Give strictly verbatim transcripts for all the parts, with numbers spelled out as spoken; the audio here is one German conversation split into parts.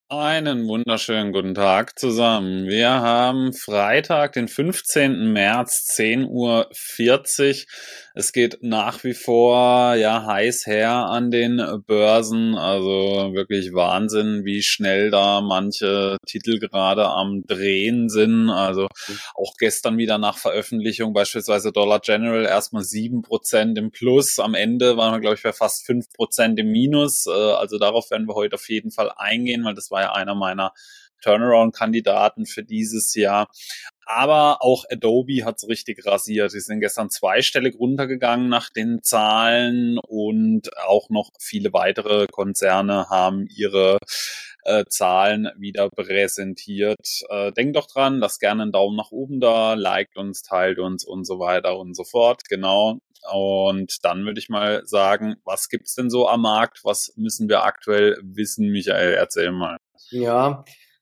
Einen wunderschönen guten Tag zusammen. Wir haben Freitag, den fünfzehnten März, zehn Uhr vierzig. Es geht nach wie vor ja heiß her an den Börsen. Also wirklich Wahnsinn, wie schnell da manche Titel gerade am Drehen sind. Also auch gestern wieder nach Veröffentlichung beispielsweise Dollar General erstmal sieben Prozent im Plus. Am Ende waren wir, glaube ich, bei fast fünf Prozent im Minus. Also darauf werden wir heute auf jeden Fall eingehen, weil das war ja einer meiner Turnaround-Kandidaten für dieses Jahr. Aber auch Adobe hat's richtig rasiert. Sie sind gestern zweistellig runtergegangen nach den Zahlen und auch noch viele weitere Konzerne haben ihre äh, Zahlen wieder präsentiert. Äh, denkt doch dran, lasst gerne einen Daumen nach oben da, liked uns, teilt uns und so weiter und so fort. Genau. Und dann würde ich mal sagen, was gibt's denn so am Markt? Was müssen wir aktuell wissen? Michael, erzähl mal. Ja,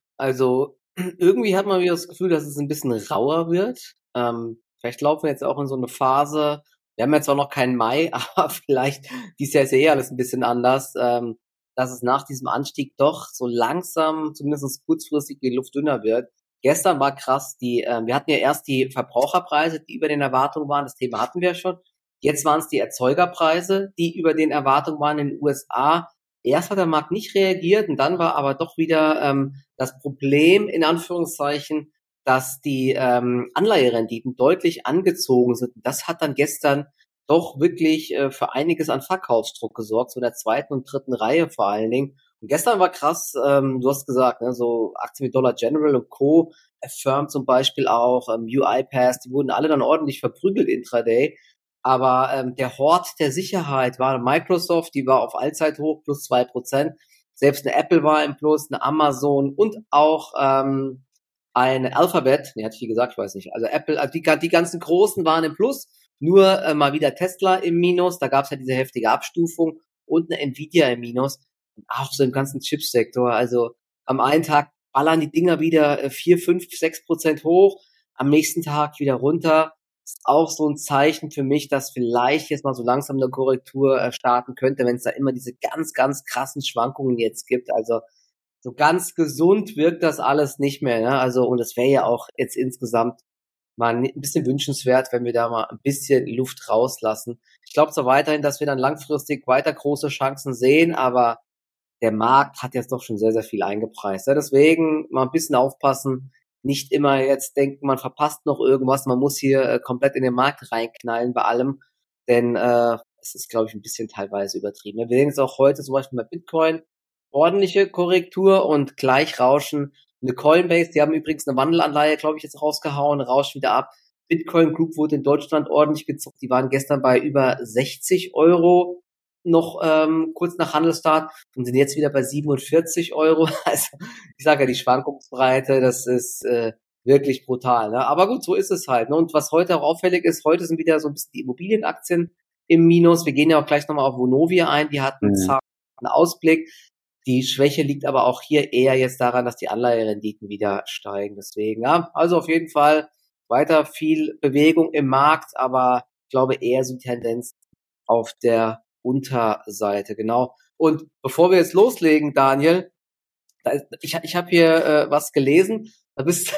also irgendwie hat man wieder das Gefühl, dass es ein bisschen rauer wird. Ähm, vielleicht laufen wir jetzt auch in so eine Phase. Wir haben jetzt zwar noch keinen Mai, aber vielleicht, dieses Jahr ist ja eh alles ein bisschen anders, ähm, dass es nach diesem Anstieg doch so langsam, zumindest kurzfristig, die Luft dünner wird. Gestern war krass, die, ähm, wir hatten ja erst die Verbraucherpreise, die über den Erwartungen waren. Das Thema hatten wir ja schon. Jetzt waren es die Erzeugerpreise, die über den Erwartungen waren in den U S A. Erst hat der Markt nicht reagiert und dann war aber doch wieder ähm, das Problem, in Anführungszeichen, dass die ähm, Anleiherenditen deutlich angezogen sind. Das hat dann gestern doch wirklich äh, für einiges an Verkaufsdruck gesorgt, so in der zweiten und dritten Reihe vor allen Dingen. Und gestern war krass, ähm, du hast gesagt, ne, so Aktien wie Dollar General und Co., Affirm zum Beispiel auch, ähm, UiPath, die wurden alle dann ordentlich verprügelt intraday. Aber ähm, der Hort der Sicherheit war Microsoft, die war auf Allzeithoch plus zwei Prozent. Selbst eine Apple war im Plus, eine Amazon und auch ähm, eine Alphabet. Nee, hatte ich wie gesagt, ich weiß nicht. Also Apple, also die, die ganzen Großen waren im Plus. Nur äh, mal wieder Tesla im Minus. Da gab es ja diese heftige Abstufung und eine Nvidia im Minus. Und auch so im ganzen Chipsektor. Also am einen Tag ballern die Dinger wieder vier, fünf, sechs Prozent hoch. Am nächsten Tag wieder runter. Ist auch so ein Zeichen für mich, dass vielleicht jetzt mal so langsam eine Korrektur äh, starten könnte, wenn es da immer diese ganz, ganz krassen Schwankungen jetzt gibt. Also so ganz gesund wirkt das alles nicht mehr. Ne? Also und es wäre ja auch jetzt insgesamt mal ein bisschen wünschenswert, wenn wir da mal ein bisschen Luft rauslassen. Ich glaube zwar weiterhin, dass wir dann langfristig weiter große Chancen sehen, aber der Markt hat jetzt doch schon sehr, sehr viel eingepreist. Ja? Deswegen mal ein bisschen aufpassen. Nicht immer jetzt denken, man verpasst noch irgendwas, man muss hier äh, komplett in den Markt reinknallen bei allem, denn äh, es ist, glaube ich, ein bisschen teilweise übertrieben. Wir sehen jetzt auch heute zum Beispiel bei Bitcoin ordentliche Korrektur und gleich rauschen. Eine Coinbase, die haben übrigens eine Wandelanleihe, glaube ich, jetzt rausgehauen, rauscht wieder ab. Bitcoin Group wurde in Deutschland ordentlich gezockt, die waren gestern bei über sechzig Euro noch ähm, kurz nach Handelsstart und sind jetzt wieder bei siebenundvierzig Euro. Also ich sage ja, die Schwankungsbreite, das ist äh, wirklich brutal. Ne? Aber gut, so ist es halt. Ne? Und was heute auch auffällig ist, heute sind wieder so ein bisschen die Immobilienaktien im Minus. Wir gehen ja auch gleich nochmal auf Vonovia ein. Die hatten mhm. zwar einen Ausblick. Die Schwäche liegt aber auch hier eher jetzt daran, dass die Anleiherenditen wieder steigen. Deswegen, ja, also auf jeden Fall weiter viel Bewegung im Markt, aber ich glaube eher so die Tendenz auf der Unterseite, genau. Und bevor wir jetzt loslegen, Daniel, da ist, ich, ich habe hier äh, was gelesen, da bist,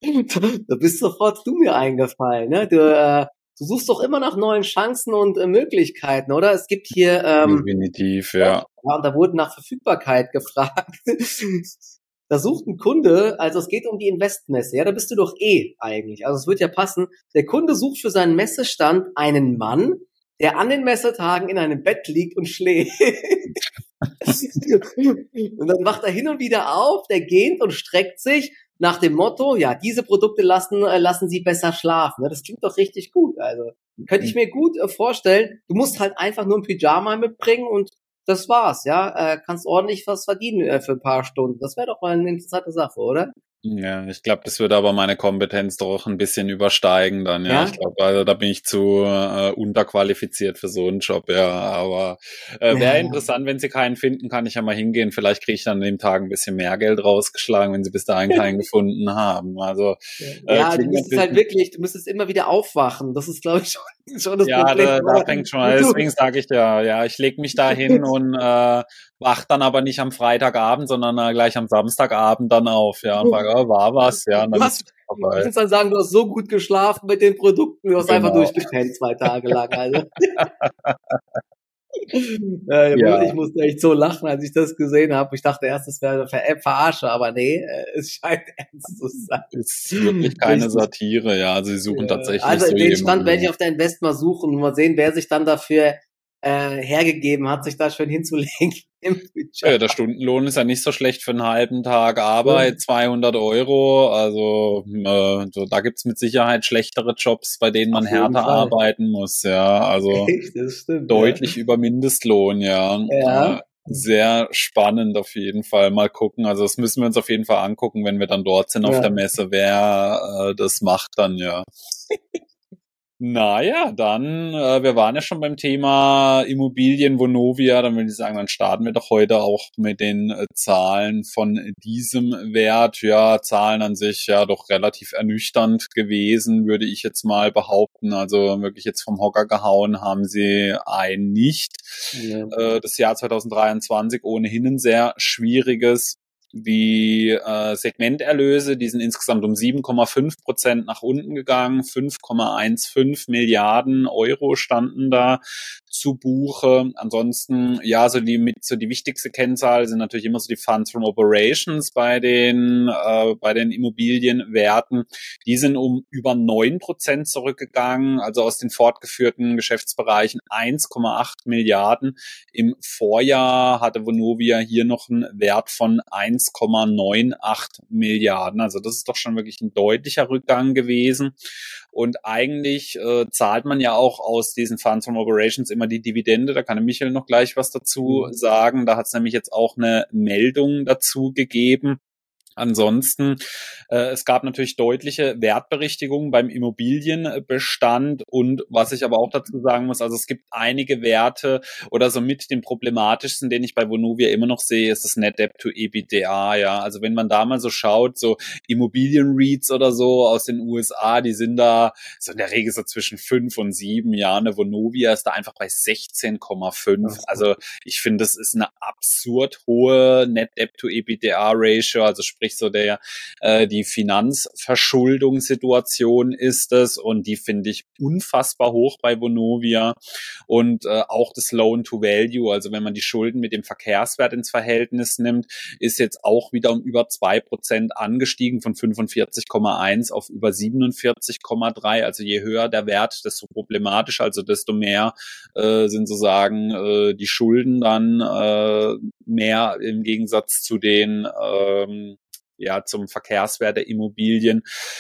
da bist sofort du mir eingefallen, ne? Du, äh, du suchst doch immer nach neuen Chancen und äh, Möglichkeiten, oder? Es gibt hier ähm, definitiv, ja. Ja, und da wurde nach Verfügbarkeit gefragt. Da sucht ein Kunde, also es geht um die Investmesse, ja, da bist du doch eh eigentlich. Also es wird ja passen. Der Kunde sucht für seinen Messestand einen Mann, der an den Messetagen in einem Bett liegt und schläft. Und dann wacht er hin und wieder auf, der gähnt und streckt sich nach dem Motto, ja, diese Produkte lassen äh, lassen Sie besser schlafen. Das klingt doch richtig gut. Also könnte ich mir gut äh, vorstellen. Du musst halt einfach nur ein Pyjama mitbringen und das war's, ja. Äh, kannst ordentlich was verdienen äh, für ein paar Stunden. Das wäre doch mal eine interessante Sache, oder? Ja, ich glaube, das würde aber meine Kompetenz doch ein bisschen übersteigen dann, ja. Ich Ja? glaube, also da bin ich zu äh, unterqualifiziert für so einen Job, ja. Aber äh, wäre Ja. interessant, wenn Sie keinen finden, kann ich ja mal hingehen. Vielleicht kriege ich dann an dem Tag ein bisschen mehr Geld rausgeschlagen, wenn Sie bis dahin keinen gefunden haben. Also äh, Ja, du klingt müsstest natürlich. halt wirklich, du müsstest immer wieder aufwachen. Das ist, glaube ich, schon, schon das Ja, Problem. da, da fängt schon an. Du, Deswegen sage ich ja, ja, ich lege mich da hin und äh, wach dann aber nicht am Freitagabend, sondern äh, gleich am Samstagabend dann auf, ja, und frage, oh, war was, ja, und du dann ist hast, es ich vorbei. muss dann sagen, du hast so gut geschlafen mit den Produkten, du hast einfach Genau. durchgepennt zwei Tage lang. Also. Ja, ich, muss, Ja, ich musste echt so lachen, als ich das gesehen habe. Ich dachte erst, es wäre eine Ver Verarsche, aber nee, äh, es scheint ernst zu sein. ist wirklich keine Richtig. Satire, ja. Also sie suchen Ja. tatsächlich Also so den Stand werde ich jemanden. auf der Invest mal suchen und mal sehen, wer sich dann dafür äh, hergegeben hat, sich da schön hinzulegen im Ja, Budget. der Stundenlohn ist ja nicht so schlecht für einen halben Tag Arbeit, zweihundert Euro. Also äh, so, da gibt's mit Sicherheit schlechtere Jobs, bei denen man Auf jeden härter Fall. arbeiten muss, ja. Also Echt, das stimmt, ja. deutlich über Mindestlohn, ja. Äh, Ja. sehr spannend auf jeden Fall. Mal gucken. Also das müssen wir uns auf jeden Fall angucken, wenn wir dann dort sind auf Ja. der Messe, wer äh, das macht dann, ja. Naja, dann, äh, wir waren ja schon beim Thema Immobilien, Vonovia, dann würde ich sagen, dann starten wir doch heute auch mit den äh, Zahlen von diesem Wert. Ja, Zahlen an sich ja doch relativ ernüchternd gewesen, würde ich jetzt mal behaupten. Also wirklich jetzt vom Hocker gehauen haben sie ein nicht. Ja. Äh, das Jahr zwanzig dreiundzwanzig ohnehin ein sehr schwieriges. Die äh, Segmenterlöse, die sind insgesamt um sieben Komma fünf Prozent nach unten gegangen. fünf Komma fünfzehn Milliarden Euro standen da zu Buche. Ansonsten, ja, so die mit so die wichtigste Kennzahl sind natürlich immer so die Funds from Operations bei den äh, bei den Immobilienwerten. Die sind um über neun Prozent zurückgegangen, also aus den fortgeführten Geschäftsbereichen eins Komma acht Milliarden. Im Vorjahr hatte Vonovia hier noch einen Wert von eins Komma achtundneunzig Milliarden. Also das ist doch schon wirklich ein deutlicher Rückgang gewesen. Und eigentlich äh, zahlt man ja auch aus diesen Funds from Operations immer die Dividende. Da kann der Michael noch gleich was dazu Mhm. sagen. Da hat es nämlich jetzt auch eine Meldung dazu gegeben. Ansonsten, äh, es gab natürlich deutliche Wertberichtigungen beim Immobilienbestand und was ich aber auch dazu sagen muss, also es gibt einige Werte oder so mit den problematischsten, den ich bei Vonovia immer noch sehe, ist das Net Debt to EBITDA, ja. Also wenn man da mal so schaut, so Immobilien-REITs oder so aus den U S A, die sind da so in der Regel so zwischen fünf und sieben Jahren. Eine Vonovia ist da einfach bei sechzehn Komma fünf. Also ich finde, das ist eine absurd hohe Net Debt to EBITDA Ratio, also sprich so der äh, die Finanzverschuldungssituation ist es und die finde ich unfassbar hoch bei Vonovia und äh, auch das Loan to Value, also wenn man die Schulden mit dem Verkehrswert ins Verhältnis nimmt, ist jetzt auch wieder um über zwei Prozent angestiegen von fünfundvierzig Komma eins auf über siebenundvierzig Komma drei, also je höher der Wert, desto problematischer, also desto mehr äh, sind sozusagen äh, die Schulden dann äh, mehr im Gegensatz zu den ähm, ja, zum Verkehrswert der Immobilien.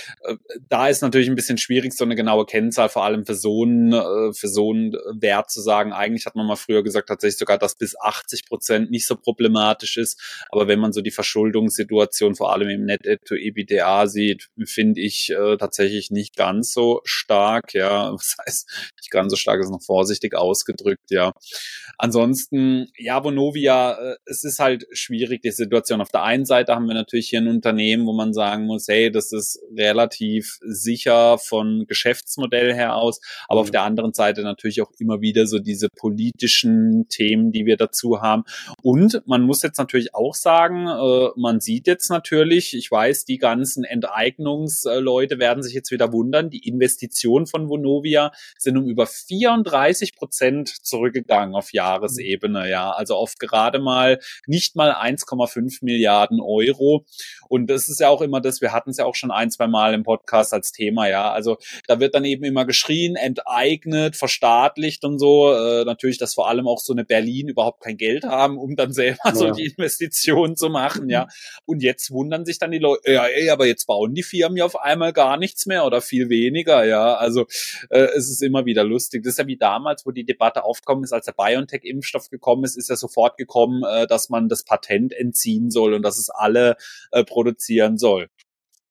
Da ist natürlich ein bisschen schwierig, so eine genaue Kennzahl, vor allem für so einen, für so einen Wert zu sagen. Eigentlich hat man mal früher gesagt, tatsächlich sogar, dass bis achtzig Prozent nicht so problematisch ist. Aber wenn man so die Verschuldungssituation vor allem im Net Debt to EBITDA sieht, finde ich äh, tatsächlich nicht ganz so stark. Ja, das heißt, nicht ganz so stark ist noch vorsichtig ausgedrückt. Ja, ansonsten, ja, Vonovia, äh, es ist halt schwierig, die Situation. Auf der einen Seite haben wir natürlich hier ein Unternehmen, wo man sagen muss, hey, das ist relativ sicher von Geschäftsmodell her aus, aber mhm. auf der anderen Seite natürlich auch immer wieder so diese politischen Themen, die wir dazu haben. Und man muss jetzt natürlich auch sagen, äh, man sieht jetzt natürlich, ich weiß, die ganzen Enteignungsleute werden sich jetzt wieder wundern, die Investitionen von Vonovia sind um über vierunddreißig Prozent zurückgegangen auf Jahresebene, ja, also auf gerade mal nicht mal eins Komma fünf Milliarden Euro. Und das ist ja auch immer das, wir hatten es ja auch schon ein, zwei Mal im Podcast als Thema, ja, also da wird dann eben immer geschrien, enteignet, verstaatlicht und so, äh, natürlich, dass vor allem auch so eine Berlin überhaupt kein Geld haben, um dann selber ja. so die Investitionen zu machen, ja, und jetzt wundern sich dann die Leute, ja, ey, aber jetzt bauen die Firmen ja auf einmal gar nichts mehr oder viel weniger, ja, also äh, es ist immer wieder lustig, das ist ja wie damals, wo die Debatte aufgekommen ist, als der BioNTech-Impfstoff gekommen ist, ist ja sofort gekommen, äh, dass man das Patent entziehen soll und dass es alle äh, produzieren soll.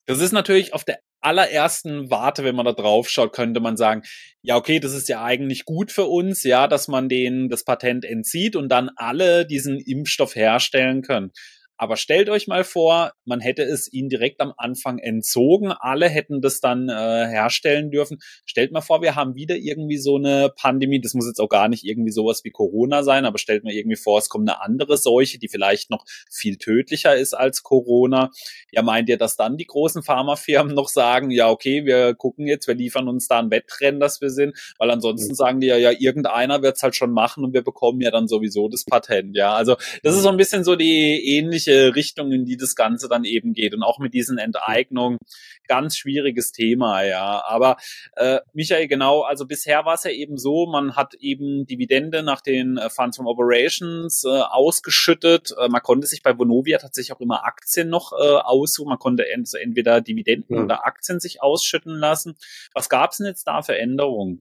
Das ist natürlich auf der allerersten Warte, wenn man da drauf schaut, könnte man sagen, ja, okay, das ist ja eigentlich gut für uns, ja, dass man denen das Patent entzieht und dann alle diesen Impfstoff herstellen können. Aber stellt euch mal vor, man hätte es ihnen direkt am Anfang entzogen, alle hätten das dann äh, herstellen dürfen. Stellt mal vor, wir haben wieder irgendwie so eine Pandemie, das muss jetzt auch gar nicht irgendwie sowas wie Corona sein, aber stellt mal irgendwie vor, es kommt eine andere Seuche, die vielleicht noch viel tödlicher ist als Corona. Ja, meint ihr, dass dann die großen Pharmafirmen noch sagen, ja, okay, wir gucken jetzt, wir liefern uns da ein Wettrennen, dass wir sind, weil ansonsten sagen die ja, ja, irgendeiner wird es halt schon machen und wir bekommen ja dann sowieso das Patent, ja. Also das ist so ein bisschen so die ähnliche Richtung, in die das Ganze dann eben geht. Und auch mit diesen Enteignungen, ganz schwieriges Thema, ja. Aber äh, Michael, genau, also bisher war es ja eben so, man hat eben Dividende nach den äh, Funds from Operations äh, ausgeschüttet. Äh, man konnte sich bei Vonovia tatsächlich auch immer Aktien noch äh, aussuchen. Man konnte ent- entweder Dividenden Ja. oder Aktien sich ausschütten lassen. Was gab es denn jetzt da für Änderungen?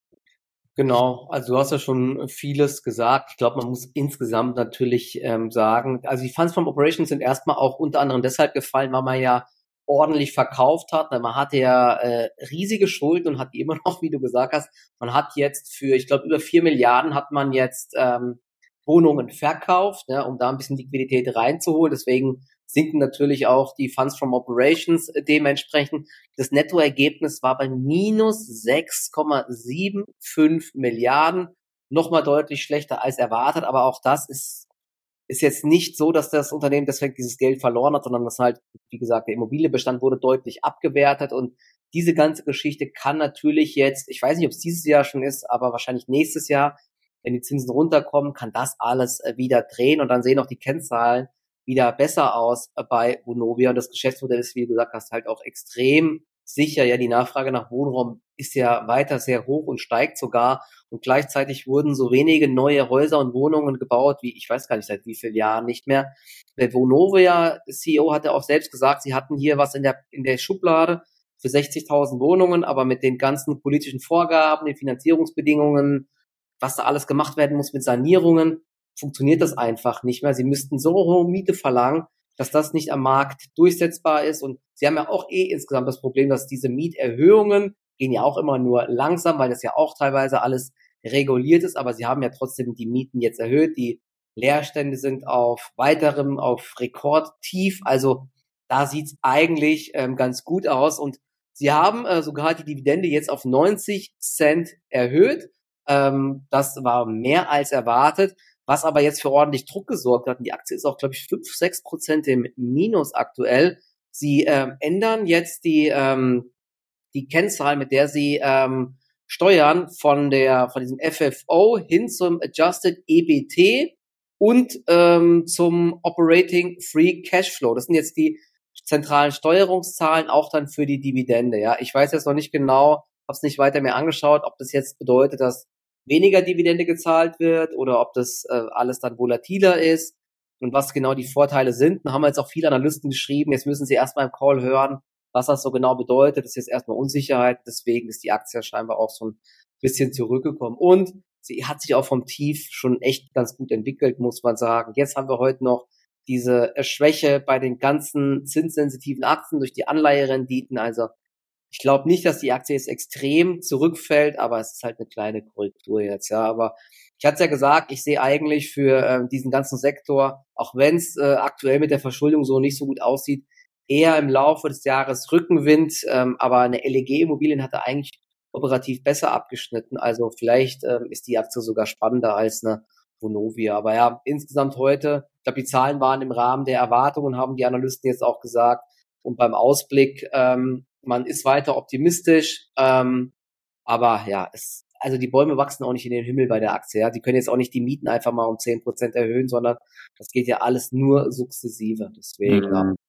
Genau, also du hast ja schon vieles gesagt. Ich glaube, man muss insgesamt natürlich ähm, sagen, also die Funds from Operations sind erstmal auch unter anderem deshalb gefallen, weil man ja ordentlich verkauft hat. Man hatte ja äh, riesige Schulden und hat die immer noch, wie du gesagt hast. Man hat jetzt für, ich glaube, über vier Milliarden hat man jetzt ähm, Wohnungen verkauft, ne, um da ein bisschen Liquidität reinzuholen. Deswegen sinken natürlich auch die Funds from Operations äh, dementsprechend. Das Nettoergebnis war bei minus sechs Komma fünfundsiebzig Milliarden, nochmal deutlich schlechter als erwartet, aber auch das ist ist jetzt nicht so, dass das Unternehmen deswegen dieses Geld verloren hat, sondern dass halt, wie gesagt, der Immobilienbestand wurde deutlich abgewertet und diese ganze Geschichte kann natürlich jetzt, ich weiß nicht, ob es dieses Jahr schon ist, aber wahrscheinlich nächstes Jahr, wenn die Zinsen runterkommen, kann das alles äh, wieder drehen und dann sehen auch die Kennzahlen wieder besser aus äh, bei Vonovia und das Geschäftsmodell ist, wie du gesagt hast, halt auch extrem sicher. Ja, die Nachfrage nach Wohnraum ist ja weiter sehr hoch und steigt sogar und gleichzeitig wurden so wenige neue Häuser und Wohnungen gebaut, wie ich weiß gar nicht seit wie vielen Jahren nicht mehr. Der Vonovia C E O hat ja auch selbst gesagt, sie hatten hier was in der in der Schublade für sechzigtausend Wohnungen, aber mit den ganzen politischen Vorgaben, den Finanzierungsbedingungen, was da alles gemacht werden muss mit Sanierungen, funktioniert das einfach nicht mehr. Sie müssten so hohe Miete verlangen, dass das nicht am Markt durchsetzbar ist. Und sie haben ja auch eh insgesamt das Problem, dass diese Mieterhöhungen gehen ja auch immer nur langsam, weil das ja auch teilweise alles reguliert ist. Aber sie haben ja trotzdem die Mieten jetzt erhöht. Die Leerstände sind auf weiterem, auf Rekordtief. Also da sieht's eigentlich ähm, ganz gut aus. Und sie haben äh, sogar die Dividende jetzt auf neunzig Cent erhöht. Ähm, das war mehr als erwartet. Was aber jetzt für ordentlich Druck gesorgt hat, und die Aktie ist auch, glaube ich, fünf, sechs Prozent im Minus aktuell. Sie ähm, ändern jetzt die ähm, die Kennzahl, mit der sie ähm, steuern, von der von diesem F F O hin zum Adjusted E B T und ähm, zum Operating Free Cashflow. Das sind jetzt die zentralen Steuerungszahlen, auch dann für die Dividende. Ja, ich weiß jetzt noch nicht genau, habe es nicht weiter mehr angeschaut, ob das jetzt bedeutet, dass weniger Dividende gezahlt wird oder ob das äh, alles dann volatiler ist und was genau die Vorteile sind. Da haben wir jetzt auch viele Analysten geschrieben, jetzt müssen sie erstmal im Call hören, was das so genau bedeutet. Das ist jetzt erstmal Unsicherheit, deswegen ist die Aktie scheinbar auch so ein bisschen zurückgekommen. Und sie hat sich auch vom Tief schon echt ganz gut entwickelt, muss man sagen. Jetzt haben wir heute noch diese Schwäche bei den ganzen zinssensitiven Aktien durch die Anleiherenditen, also ich glaube nicht, dass die Aktie jetzt extrem zurückfällt, aber es ist halt eine kleine Korrektur jetzt, ja. Aber ich hatte es ja gesagt, ich sehe eigentlich für ähm, diesen ganzen Sektor, auch wenn es äh, aktuell mit der Verschuldung so nicht so gut aussieht, eher im Laufe des Jahres Rückenwind. Ähm, aber eine L E G-Immobilien hatte eigentlich operativ besser abgeschnitten. Also vielleicht ähm, ist die Aktie sogar spannender als eine Vonovia. Aber ja, insgesamt heute, ich glaube, die Zahlen waren im Rahmen der Erwartungen, haben die Analysten jetzt auch gesagt. Und beim Ausblick, ähm, man ist weiter optimistisch, ähm, aber ja, es, also die Bäume wachsen auch nicht in den Himmel bei der Aktie. Ja, die können jetzt auch nicht die Mieten einfach mal um zehn Prozent erhöhen, sondern das geht ja alles nur sukzessive. Deswegen ja. Mhm.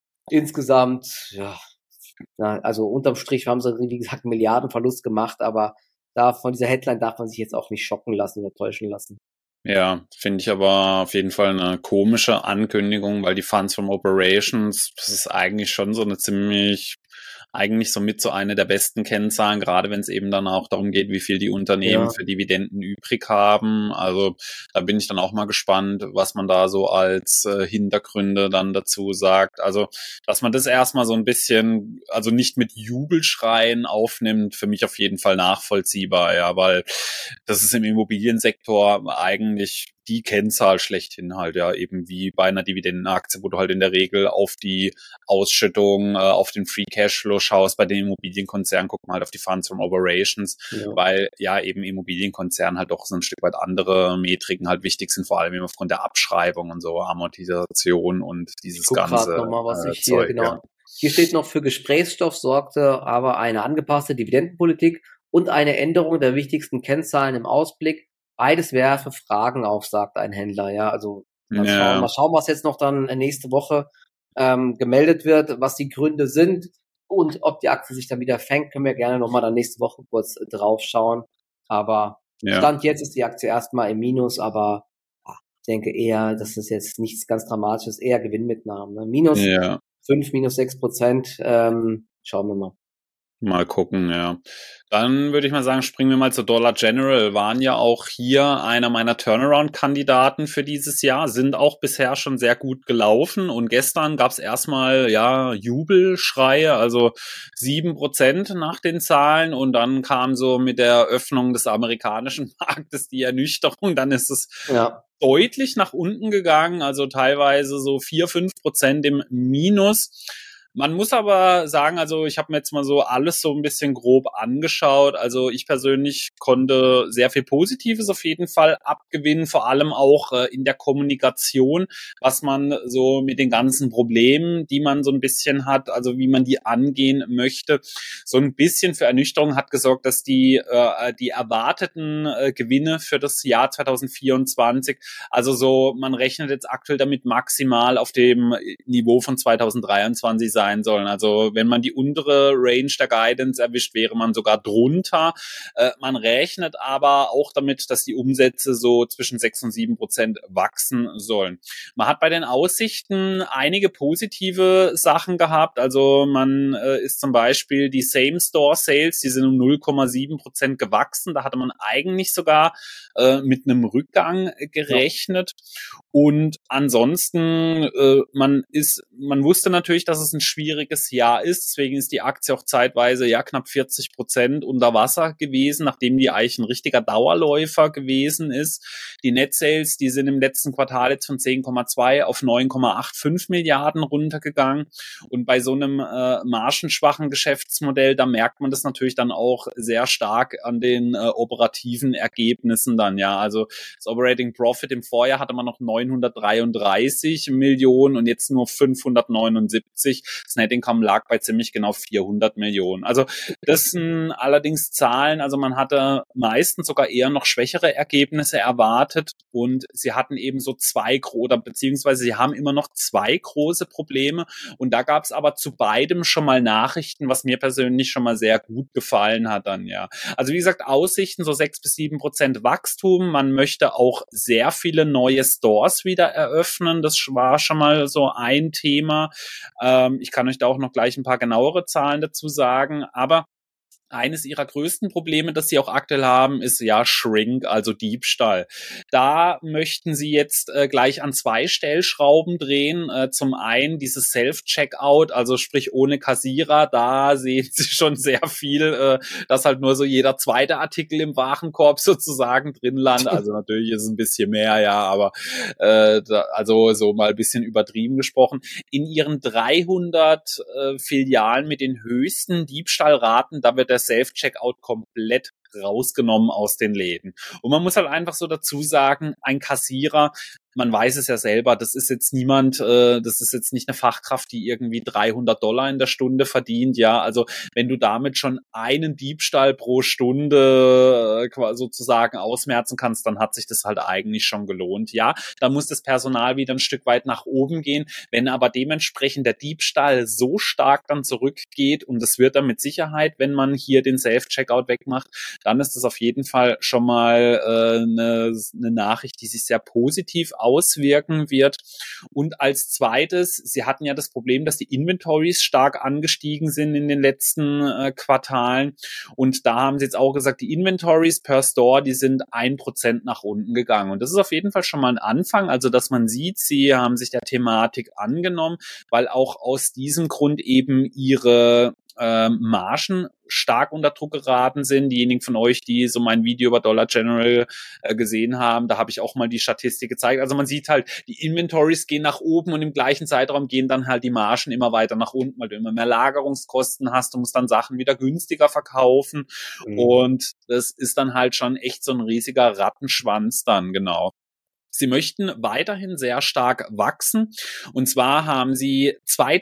Insgesamt, ja, ja, also unterm Strich haben sie, wie gesagt, einen Milliardenverlust gemacht, aber da von dieser Headline darf man sich jetzt auch nicht schocken lassen oder täuschen lassen. Ja, finde ich aber auf jeden Fall eine komische Ankündigung, weil die Funds from Operations, das ist eigentlich schon so eine ziemlich eigentlich somit so eine der besten Kennzahlen, gerade wenn es eben dann auch darum geht, wie viel die Unternehmen Ja. für Dividenden übrig haben. Also da bin ich dann auch mal gespannt, was man da so als äh, Hintergründe dann dazu sagt. Also, dass man das erstmal so ein bisschen, also nicht mit Jubelschreien aufnimmt, für mich auf jeden Fall nachvollziehbar, ja, weil das ist im Immobiliensektor eigentlich die Kennzahl schlechthin halt, ja, eben wie bei einer Dividendenaktie, wo du halt in der Regel auf die Ausschüttung, äh, auf den Free Cashflow schaust. Bei den Immobilienkonzernen guckt man halt auf die Funds from Operations, Ja. weil ja eben Immobilienkonzernen halt doch so ein Stück weit andere Metriken halt wichtig sind, vor allem eben aufgrund der Abschreibung und so, Amortisation und dieses Ich guck ganze gerade nochmal, was äh, ich hier, Zeug, genau. ja. Hier steht noch, für Gesprächsstoff sorgte aber eine angepasste Dividendenpolitik und eine Änderung der wichtigsten Kennzahlen im Ausblick. Beides werfe Fragen auf, sagt ein Händler. Ja, also mal Ja. schauen, mal schauen, was jetzt noch dann nächste Woche ähm, gemeldet wird, was die Gründe sind und ob die Aktie sich dann wieder fängt, können wir gerne nochmal dann nächste Woche kurz äh, drauf schauen. Aber Ja. Stand jetzt ist die Aktie erstmal im Minus, aber ah, ich denke eher, das ist jetzt nichts ganz Dramatisches, eher Gewinnmitnahmen. Ne? Minus Ja. fünf, minus sechs Prozent, ähm, schauen wir mal. Mal gucken, ja. Dann würde ich mal sagen, springen wir mal zu Dollar General. Waren ja auch hier einer meiner Turnaround-Kandidaten für dieses Jahr, sind auch bisher schon sehr gut gelaufen. Und gestern gab es erstmal ja Jubelschreie, also sieben Prozent nach den Zahlen. Und dann kam so mit der Öffnung des amerikanischen Marktes die Ernüchterung. Dann ist es Ja. deutlich nach unten gegangen, also teilweise so vier, fünf Prozent im Minus. Man muss aber sagen, also ich habe mir jetzt mal so alles so ein bisschen grob angeschaut. Also ich persönlich konnte sehr viel Positives auf jeden Fall abgewinnen, vor allem auch äh, in der Kommunikation, was man so mit den ganzen Problemen, die man so ein bisschen hat, also wie man die angehen möchte, so ein bisschen für Ernüchterung hat gesorgt, dass die äh, die erwarteten äh, Gewinne für das Jahr zwanzig vierundzwanzig, also so, man rechnet jetzt aktuell damit maximal auf dem Niveau von zwanzig dreiundzwanzig sein sollen. Also wenn man die untere Range der Guidance erwischt, wäre man sogar drunter. Äh, man rechnet aber auch damit, dass die Umsätze so zwischen sechs und sieben Prozent wachsen sollen. Man hat bei den Aussichten einige positive Sachen gehabt. Also man äh, ist zum Beispiel die Same-Store-Sales, die sind um null Komma sieben Prozent gewachsen. Da hatte man eigentlich sogar äh, mit einem Rückgang gerechnet. Ja. Und ansonsten, äh, man ist, man wusste natürlich, dass es ein schwieriges Jahr ist. Deswegen ist die Aktie auch zeitweise ja knapp vierzig Prozent unter Wasser gewesen, nachdem die eigentlich ein richtiger Dauerläufer gewesen ist. Die Net Sales, die sind im letzten Quartal jetzt von zehn Komma zwei auf neun Komma fünfundachtzig Milliarden runtergegangen. Und bei so einem äh, margenschwachen Geschäftsmodell, da merkt man das natürlich dann auch sehr stark an den äh, operativen Ergebnissen dann, ja. Also das Operating Profit im Vorjahr hatte man noch neunhundertdreiunddreißig Millionen und jetzt nur fünfhundertneunundsiebzig. Das Net Income lag bei ziemlich genau vierhundert Millionen. Also das sind allerdings Zahlen, also man hatte meistens sogar eher noch schwächere Ergebnisse erwartet und sie hatten eben so zwei oder beziehungsweise sie haben immer noch zwei große Probleme und da gab es aber zu beidem schon mal Nachrichten, was mir persönlich schon mal sehr gut gefallen hat dann, ja. Also wie gesagt, Aussichten so sechs bis sieben Prozent Wachstum. Man möchte auch sehr viele neue Stores wieder eröffnen. Das war schon mal so ein Thema. Ähm, ich kann euch da auch noch gleich ein paar genauere Zahlen dazu sagen, aber eines ihrer größten Probleme, das sie auch aktuell haben, ist ja Shrink, also Diebstahl. Da möchten sie jetzt äh, gleich an zwei Stellschrauben drehen. Äh, zum einen dieses Self-Checkout, also sprich ohne Kassierer. Da sehen sie schon sehr viel, äh, dass halt nur so jeder zweite Artikel im Warenkorb sozusagen drin landet. Also natürlich ist es ein bisschen mehr, ja, aber äh, da, also so mal ein bisschen übertrieben gesprochen. In ihren dreihundert äh, Filialen mit den höchsten Diebstahlraten, da wird der Self-Checkout komplett rausgenommen aus den Läden. Und man muss halt einfach so dazu sagen, ein Kassierer, man weiß es ja selber, das ist jetzt niemand, äh, das ist jetzt nicht eine Fachkraft, die irgendwie dreihundert Dollar in der Stunde verdient, ja, also wenn du damit schon einen Diebstahl pro Stunde äh, sozusagen ausmerzen kannst, dann hat sich das halt eigentlich schon gelohnt, ja, da muss das Personal wieder ein Stück weit nach oben gehen, wenn aber dementsprechend der Diebstahl so stark dann zurückgeht und das wird dann mit Sicherheit, wenn man hier den Self-Checkout wegmacht, dann ist das auf jeden Fall schon mal äh, eine, eine Nachricht, die sich sehr positiv auswirken wird. Und als zweites, sie hatten ja das Problem, dass die Inventories stark angestiegen sind in den letzten äh, Quartalen. Und da haben sie jetzt auch gesagt, die Inventories per Store, die sind ein Prozent nach unten gegangen. Und das ist auf jeden Fall schon mal ein Anfang, also dass man sieht, sie haben sich der Thematik angenommen, weil auch aus diesem Grund eben ihre ähm, Margen stark unter Druck geraten sind. Diejenigen von euch, die so mein Video über Dollar General äh, gesehen haben, da habe ich auch mal die Statistik gezeigt. Also man sieht halt, die Inventories gehen nach oben und im gleichen Zeitraum gehen dann halt die Margen immer weiter nach unten, weil du immer mehr Lagerungskosten hast. Du musst dann Sachen wieder günstiger verkaufen. Mhm. Und das ist dann halt schon echt so ein riesiger Rattenschwanz dann, genau. Sie möchten weiterhin sehr stark wachsen. Und zwar haben sie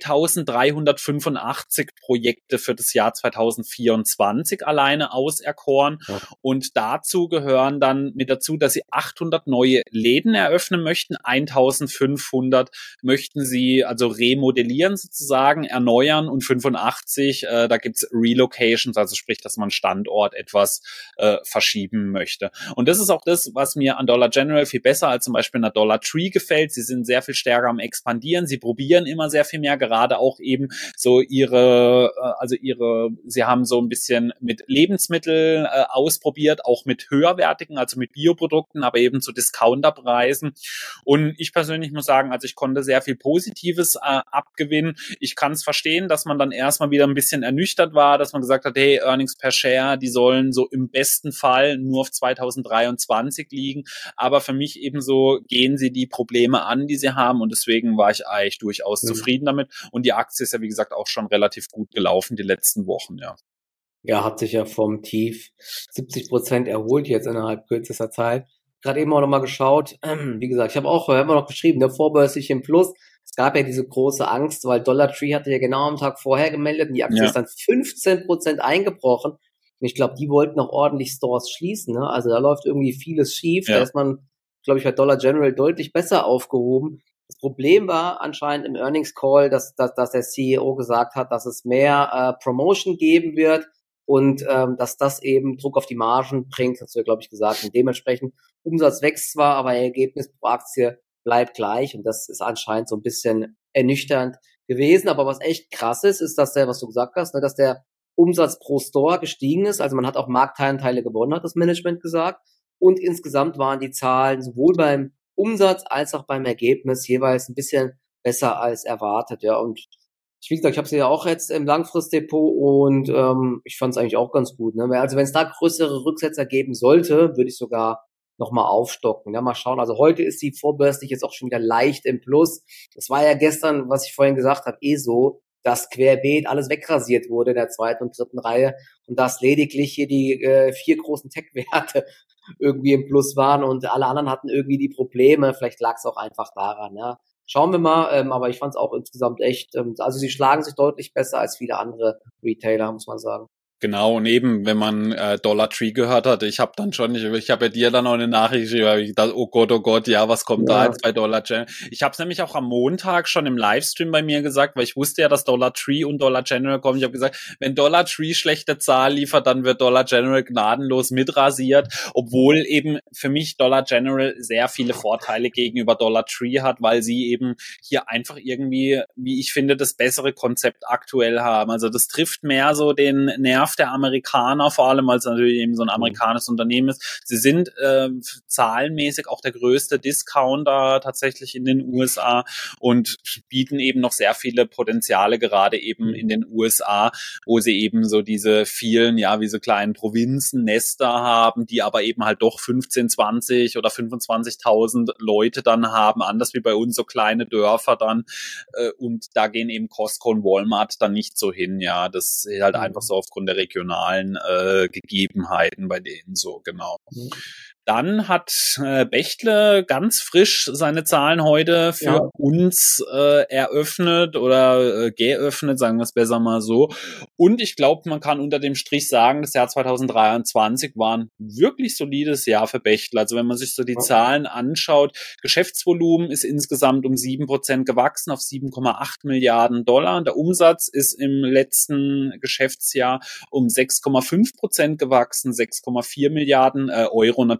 zweitausenddreihundertfünfundachtzig Projekte für das Jahr zweitausendvierundzwanzig alleine auserkoren. Ja. Und dazu gehören dann mit dazu, dass sie achthundert neue Läden eröffnen möchten. eintausendfünfhundert möchten sie also remodellieren sozusagen, erneuern und fünfundachtzig, äh, da gibt's Relocations, also sprich, dass man Standort etwas äh, verschieben möchte. Und das ist auch das, was mir an Dollar General viel besser als zum Beispiel einer Dollar Tree gefällt. Sie sind sehr viel stärker am Expandieren. Sie probieren immer sehr viel mehr, gerade auch eben so ihre, also ihre, sie haben so ein bisschen mit Lebensmitteln äh, ausprobiert, auch mit höherwertigen, also mit Bioprodukten, aber eben zu Discounterpreisen. Und ich persönlich muss sagen, also ich konnte sehr viel Positives äh, abgewinnen. Ich kann es verstehen, dass man dann erstmal wieder ein bisschen ernüchtert war, dass man gesagt hat, hey, Earnings per Share, die sollen so im besten Fall nur auf zweitausenddreiundzwanzig liegen. Aber für mich eben so gehen sie die Probleme an, die sie haben, und deswegen war ich eigentlich durchaus mhm. zufrieden damit. Und die Aktie ist ja, wie gesagt, auch schon relativ gut gelaufen die letzten Wochen, ja. Ja, hat sich ja vom Tief siebzig Prozent erholt jetzt innerhalb kürzester Zeit. Gerade eben auch nochmal geschaut, wie gesagt, ich habe auch immer noch geschrieben, der vorbörslich im Plus. Es gab ja diese große Angst, weil Dollar Tree hatte ja genau am Tag vorher gemeldet und die Aktie ja. ist dann fünfzehn Prozent eingebrochen. Und ich glaube, die wollten auch ordentlich Stores schließen, ne? Also da läuft irgendwie vieles schief. Ja. Da ist man, glaube ich, bei Dollar General deutlich besser aufgehoben. Das Problem war anscheinend im Earnings Call, dass, dass, dass der C E O gesagt hat, dass es mehr äh, Promotion geben wird und ähm, dass das eben Druck auf die Margen bringt, hast du ja, glaube ich, gesagt. Und dementsprechend, Umsatz wächst zwar, aber Ergebnis pro Aktie bleibt gleich. Und das ist anscheinend so ein bisschen ernüchternd gewesen. Aber was echt krass ist, ist, dass der, was du gesagt hast, ne, dass der Umsatz pro Store gestiegen ist. Also man hat auch Marktteilnteile gewonnen, hat das Management gesagt. Und insgesamt waren die Zahlen sowohl beim Umsatz als auch beim Ergebnis jeweils ein bisschen besser als erwartet. Ja, und ich, wie gesagt, ich habe sie ja auch jetzt im Langfristdepot und ähm, ich fand es eigentlich auch ganz gut. Ne? Also wenn es da größere Rücksetzer geben sollte, würde ich sogar nochmal aufstocken. Ja, mal schauen. Also heute ist sie vorbörslich jetzt auch schon wieder leicht im Plus. Das war ja gestern, was ich vorhin gesagt habe, eh so, dass querbeet alles wegrasiert wurde in der zweiten und dritten Reihe und dass lediglich hier die äh, vier großen Tech-Werte irgendwie im Plus waren und alle anderen hatten irgendwie die Probleme. Vielleicht lag es auch einfach daran. Ja. Schauen wir mal, ähm, aber ich fand es auch insgesamt echt, ähm, also sie schlagen sich deutlich besser als viele andere Retailer, muss man sagen. Genau, und eben, wenn man äh, Dollar Tree gehört hat, ich habe dann schon, ich, ich habe ja dir dann auch eine Nachricht geschrieben, ich dachte, oh Gott, oh Gott, ja, was kommt ja. da jetzt bei Dollar General? Ich habe es nämlich auch am Montag schon im Livestream bei mir gesagt, weil ich wusste ja, dass Dollar Tree und Dollar General kommen. Ich habe gesagt, wenn Dollar Tree schlechte Zahl liefert, dann wird Dollar General gnadenlos mitrasiert, obwohl eben für mich Dollar General sehr viele Vorteile gegenüber Dollar Tree hat, weil sie eben hier einfach irgendwie, wie ich finde, das bessere Konzept aktuell haben. Also das trifft mehr so den Nerv der Amerikaner, vor allem, weil es natürlich eben so ein amerikanisches Unternehmen ist. Sie sind äh, zahlenmäßig auch der größte Discounter tatsächlich in den U S A und bieten eben noch sehr viele Potenziale, gerade eben in den U S A, wo sie eben so diese vielen, ja, wie so kleinen Provinzen, Nester haben, die aber eben halt doch fünfzehn, zwanzig oder fünfundzwanzigtausend Leute dann haben, anders wie bei uns so kleine Dörfer dann, äh, und da gehen eben Costco und Walmart dann nicht so hin, ja, das ist halt mhm. einfach so aufgrund der regionalen äh, Gegebenheiten bei denen so, genau. Mhm. Dann hat äh, Bechtle ganz frisch seine Zahlen heute für ja. uns äh, eröffnet oder äh, geöffnet, sagen wir es besser mal so. Und ich glaube, man kann unter dem Strich sagen, das Jahr zweitausenddreiundzwanzig war ein wirklich solides Jahr für Bechtle. Also wenn man sich so die ja. Zahlen anschaut, Geschäftsvolumen ist insgesamt um sieben Prozent gewachsen auf sieben Komma acht Milliarden Dollar. Der Umsatz ist im letzten Geschäftsjahr um sechs Komma fünf Prozent gewachsen, sechs Komma vier Milliarden äh, Euro natürlich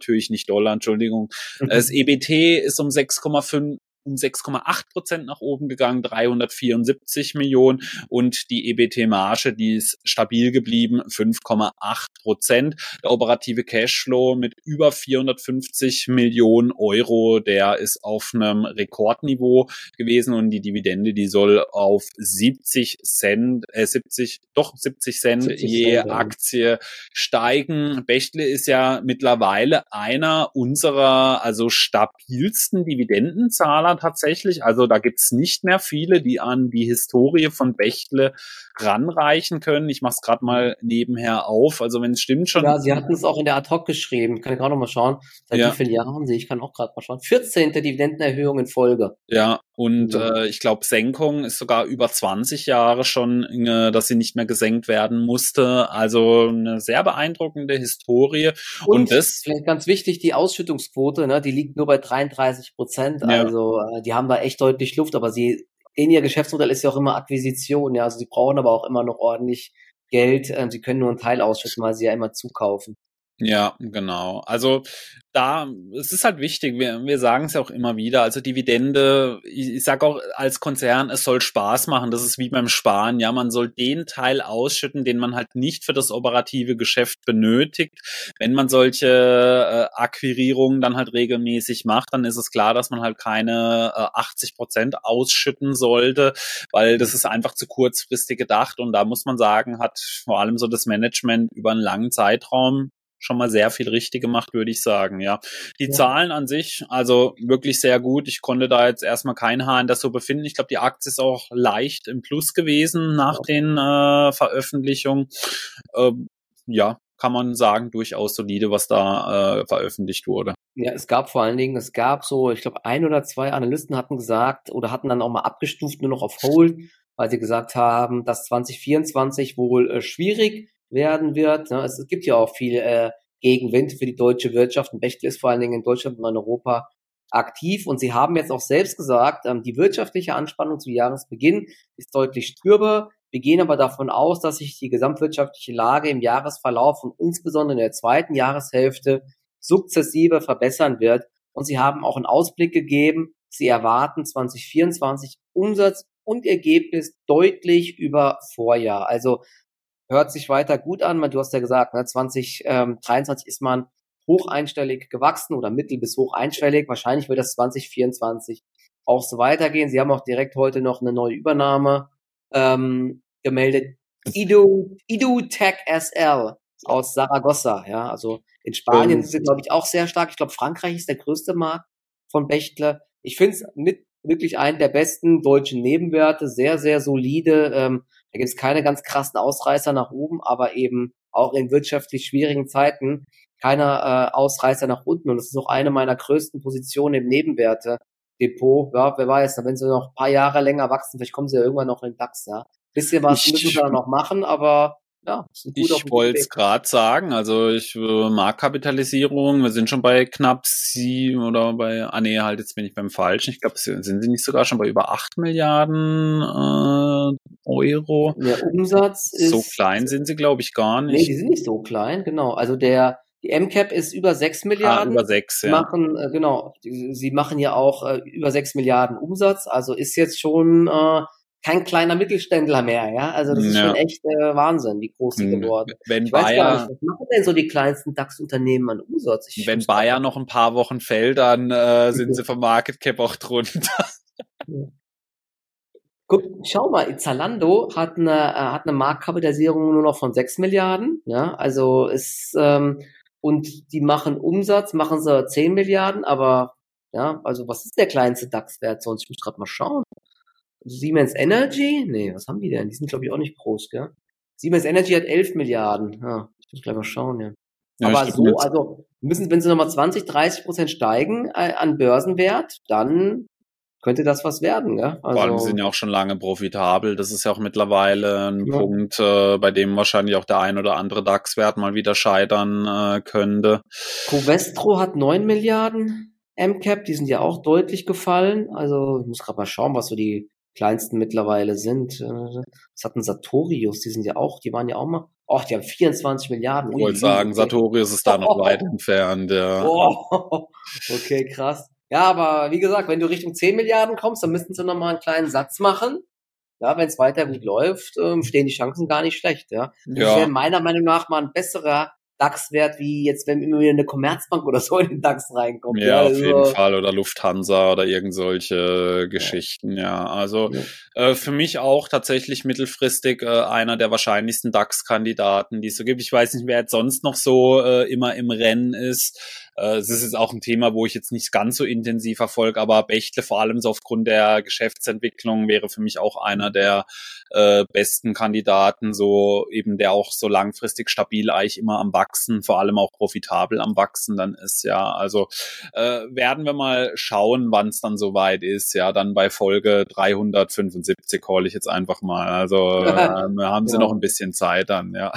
natürlich nicht Dollar, Entschuldigung. Das E B T ist um sechs Komma fünf um sechs Komma acht Prozent nach oben gegangen, dreihundertvierundsiebzig Millionen, und die E B T-Marge, die ist stabil geblieben, fünf Komma acht Prozent. Der operative Cashflow mit über vierhundertfünfzig Millionen Euro, der ist auf einem Rekordniveau gewesen, und die Dividende, die soll auf siebzig Cent, äh siebzig, doch siebzig Cent siebzig je Cent, ja. Aktie steigen. Bechtle ist ja mittlerweile einer unserer also stabilsten Dividendenzahler tatsächlich. Also da gibt's nicht mehr viele, die an die Historie von Bechtle ranreichen können. Ich mache es gerade mal nebenher auf. Also wenn es stimmt schon. Ja, sie hatten es auch in der Ad-Hoc geschrieben. Kann ich gerade noch mal schauen. Seit Ja. wie vielen Jahren sehe ich? kann auch gerade mal schauen. vierzehnte Dividendenerhöhung in Folge. Ja, und Ja. äh, ich glaube, Senkung ist sogar über zwanzig Jahre schon, äh, dass sie nicht mehr gesenkt werden musste. Also eine sehr beeindruckende Historie. Und, Und das, vielleicht ganz wichtig, die Ausschüttungsquote, ne, die liegt nur bei dreiunddreißig Prozent. Ja. Also äh, die haben da echt deutlich Luft, aber sie, in ihr Geschäftsmodell ist ja auch immer Akquisition. Ja, also sie brauchen aber auch immer noch ordentlich Geld. Ähm, sie können nur einen Teil ausschütten, weil sie ja immer zukaufen. ja, genau. Also da, es ist halt wichtig, wir, wir sagen es ja auch immer wieder, also Dividende, ich, ich sage auch als Konzern, es soll Spaß machen, das ist wie beim Sparen, ja, man soll den Teil ausschütten, den man halt nicht für das operative Geschäft benötigt. Wenn man solche äh, Akquirierungen dann halt regelmäßig macht, dann ist es klar, dass man halt keine äh, achtzig Prozent ausschütten sollte, weil das ist einfach zu kurzfristig gedacht, und da muss man sagen, hat vor allem so das Management über einen langen Zeitraum schon mal sehr viel richtig gemacht, würde ich sagen, ja. Die Ja. Zahlen an sich, also wirklich sehr gut. Ich konnte da jetzt erstmal kein Haar in das so befinden. Ich glaube, die Aktie ist auch leicht im Plus gewesen nach Ja. den äh, Veröffentlichungen. Ähm, ja, kann man sagen, durchaus solide, was da äh, veröffentlicht wurde. Ja, es gab vor allen Dingen, es gab so, ich glaube, ein oder zwei Analysten hatten gesagt oder hatten dann auch mal abgestuft, nur noch auf Hold, weil sie gesagt haben, dass zwanzig vierundzwanzig wohl äh, schwierig werden wird. Ne? Es, es gibt ja auch viel äh, Gegenwind für die deutsche Wirtschaft, und Bechtle ist vor allen Dingen in Deutschland und in Europa aktiv, und sie haben jetzt auch selbst gesagt, ähm, die wirtschaftliche Anspannung zu Jahresbeginn ist deutlich spürbar. Wir gehen aber davon aus, dass sich die gesamtwirtschaftliche Lage im Jahresverlauf und insbesondere in der zweiten Jahreshälfte sukzessive verbessern wird. Und sie haben auch einen Ausblick gegeben. Sie erwarten zwanzig vierundzwanzig Umsatz und Ergebnis deutlich über Vorjahr. Also hört sich weiter gut an. Du hast ja gesagt, ne, zwanzig dreiundzwanzig ist man hoch einstellig gewachsen oder mittel- bis hoch einstellig. Wahrscheinlich wird das zwanzig vierundzwanzig auch so weitergehen. Sie haben auch direkt heute noch eine neue Übernahme ähm, gemeldet. Edu, Edu Tech S L aus Saragossa. Ja, also in Spanien Ähm, sind sie, glaube ich, auch sehr stark. Ich glaube, Frankreich ist der größte Markt von Bechtle. Ich finde es mit wirklich einen der besten deutschen Nebenwerte. Sehr, sehr solide. Ähm, da gibt es keine ganz krassen Ausreißer nach oben, aber eben auch in wirtschaftlich schwierigen Zeiten keiner äh, Ausreißer nach unten. Und das ist auch eine meiner größten Positionen im Nebenwerte-Depot. Ja, wer weiß, wenn sie noch ein paar Jahre länger wachsen, vielleicht kommen sie ja irgendwann noch in den DAX. Ja. Bisschen was Ich- müssen sie da noch machen, aber ja, ist ein gut auf Ich dem wollte es Weg. gerade sagen, also ich äh, Marktkapitalisierung, wir sind schon bei knapp sieben oder bei, ah nee, halt jetzt bin ich beim Falschen. Ich glaube, sind sie nicht sogar schon bei über acht Milliarden äh, Euro? Der Umsatz ist... So klein sind sie, glaube ich, gar Nee, nicht. die sind nicht so klein, genau. Also der die M Cap ist über sechs Ah, Milliarden. über sechs, Sie ja. machen, äh, genau, die, sie machen ja auch äh, über sechs Milliarden Umsatz, also ist jetzt schon äh, kein kleiner Mittelständler mehr, ja. Also das ist Ja. schon echt äh, Wahnsinn, wie groß die Hm, geworden. Wenn Ich weiß gar nicht, Bayer, was machen denn so die kleinsten DAX-Unternehmen an Umsatz? Ich wenn muss grad Bayer mal- noch ein paar Wochen fällt, dann äh, sind sie vom Market Cap auch drunter. Guck, schau mal, Zalando hat eine, äh, hat eine Marktkapitalisierung nur noch von sechs Milliarden, ja, also ist, ähm, und die machen Umsatz, machen sie zehn Milliarden, aber, ja, also was ist der kleinste DAX-Wert sonst? Ich muss gerade mal schauen. Siemens Energy? Nee, was haben die denn? Die sind, glaube ich, auch nicht groß, gell? Siemens Energy hat elf Milliarden, ja, ich muss gleich mal schauen, ja. Ja, Aber ich glaub, so, jetzt- also müssen, wenn sie nochmal zwanzig, dreißig Prozent steigen äh, an Börsenwert, dann könnte das was werden, gell? Vor allem Also, sind ja auch schon lange profitabel. Das ist ja auch mittlerweile ein Ja. Punkt, äh, bei dem wahrscheinlich auch der ein oder andere DAX-Wert mal wieder scheitern äh, könnte. Covestro hat neun Milliarden M Cap, die sind ja auch deutlich gefallen. Also ich muss gerade mal schauen, was so die kleinsten mittlerweile sind. Äh, was hat ein Sartorius? Die sind ja auch, die waren ja auch mal, ach, die haben vierundzwanzig Milliarden. Ich Ui, wollte ui, sagen, okay. Sartorius ist da noch weit entfernt, ja. Oh, okay, krass. Ja, aber wie gesagt, wenn du Richtung zehn Milliarden kommst, dann müssten sie nochmal einen kleinen Satz machen. Ja, wenn es weiter gut läuft, ähm, stehen die Chancen gar nicht schlecht, ja. Das Ja. wäre meiner Meinung nach mal ein besserer DAX-Wert, wie jetzt, wenn immer wieder eine Commerzbank oder so in den DAX reinkommt. Ja, Ja, auf also, jeden Fall. Oder Lufthansa oder irgend solche Geschichten, ja. Also ja. äh, für mich auch tatsächlich mittelfristig äh, einer der wahrscheinlichsten DAX-Kandidaten, die es so gibt. Ich weiß nicht, wer jetzt sonst noch so äh, immer im Rennen ist. Äh, es ist jetzt auch ein Thema, wo ich jetzt nicht ganz so intensiv verfolge, aber Bechtle vor allem so aufgrund der Geschäftsentwicklung wäre für mich auch einer der äh, besten Kandidaten, so eben der auch so langfristig stabil eigentlich immer am Wachsen, vor allem auch profitabel am Wachsen dann ist, ja. Also äh, werden wir mal schauen, wann es dann soweit ist, ja, dann bei Folge dreihundertfünfundsiebzig call ich jetzt einfach mal. Also äh, haben Sie Ja. noch ein bisschen Zeit dann, ja.